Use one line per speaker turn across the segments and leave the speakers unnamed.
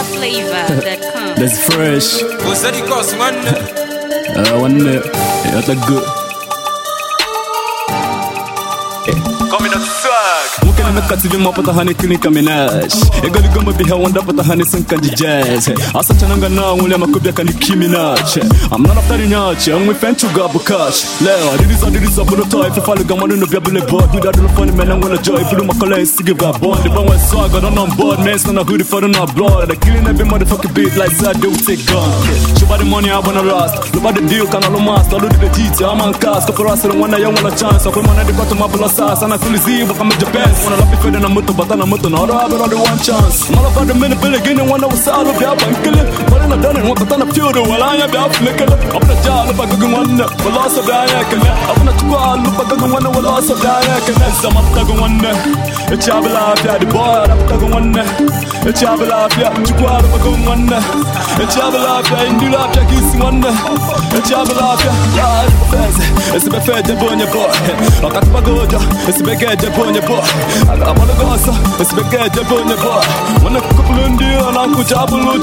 NinjaFlavor.com.
That's fresh.
What's that it cost, man?
One that's a good.
Coming up swag.
Mungkin anak kat TV mau patahani kini kami nash. Egali goma biha wanda patahani sengkan di jazz. Asa chananga na ngule makubia kani Minaj. I'm not after the notch, I'm with fan to gabu cash. Leo, this is a bullet if I follow gamma no biabule board. Without the funny man, I'm gonna joy. Put my colors to give that bond. The bone was swag, I don't on board. Man's gonna hoodie for the not blood. They're killing every motherfucking beat like that, they will take gun. Show by the money I wanna last. Look by the deal, can I mask. All of the teeth, I'm on cast. Couple rats, I don't want a young one a chance. So come on, I got to my sauce. And I feel easy, but I'm at the best. Wanna love me for the motor, but I'm not no other, but one chance. I'm all about the minute, Billy, again, one I was out of the up and kill it. But I'm not done it, want to turn a few, while I am out flicker. I'm the jar, look like a good one, but lost of Diakin. I'm not too far, look like a good one, but lost of Diakin. I'm up to one, a child life, the boy, I'm to one, a child life, you go out of a good one, a child life, and you love that kissing one, a child life, it's a fair on your boy. I got my good, it's a big edge upon your boy. I got my gossip, it's a big edge upon your boy. When a couple in the and I'm good job, I'm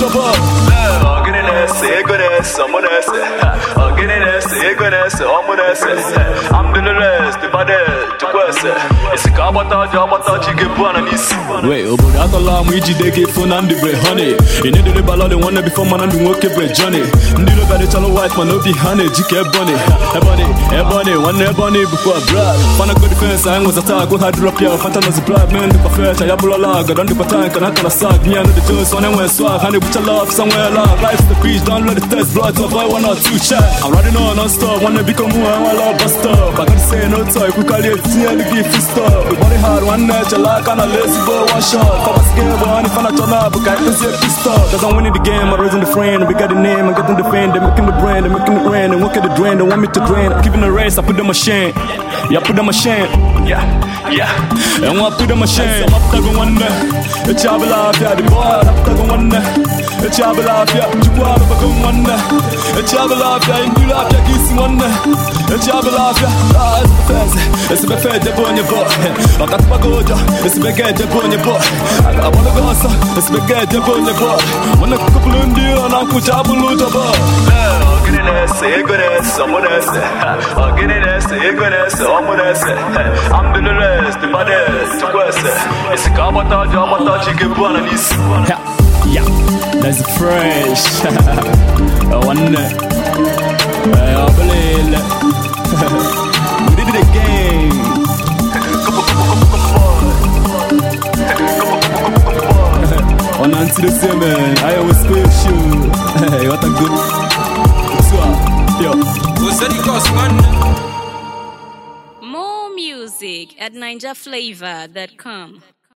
get in there, say good ass, someone else. I'll get in there, say good ass, someone else. I'm doing the rest, the body, to question. It's a cabata, you get one and this. Wait, but I thought I'm with you, they get fun and the bread, honey. You need the ballad, the one before man and work with Johnny. And you look at the channel white man, no be honey, GK bunny. Ebony, one ebony before blood. Fan a good defense, I was attacked, go hard drop your fantasy blood, man, the perfect, I have a log, I don't do patank, and I can suck me under the toes, on and went swag, honey, with your love, somewhere along. Life's the beach, don't let it test blood, so buy one or two shots. I'm riding on non-stop, wanna become who I want, bust up. I gotta say no toy, we call it TL, give free stuff. We body hard, one night, you like, and a lazy boy, one shot. Come on, scale, but if I'm not turn up, but I can say pissed off. Cause I'm winning the game, I'm raising the friend, we got the name, I'm getting the fan, they're making the brand, they're making the rain, they won't get the drain, they want me to drain. I'm keeping the race, I put them a shame. Yeah, put them a shame. Yeah. And I put them a shame. I'm up to one day. It's your life, yeah, the boy, I'm up to one day. It's your life, yeah, you go out of a good one day. It's your life, yeah, you love that kissing one day. It's your life, yeah, it's a fair dip on your boy. I got my good, it's a big head dip on your boy. I wanna go, it's a big head dip on your boy. When a couple in the and I'm put up a little boy. Get in there, say good ass, someone else. I'll get in there, say good ass, someone else. I'm doing the rest, the body, to question. It's a cabata, you get one of these. Yeah, that's fresh. One I believe we did it again. On unto the same man, I always special. Hey, what a good.
What's that it cost, man?
More music at NinjaFlavor.com.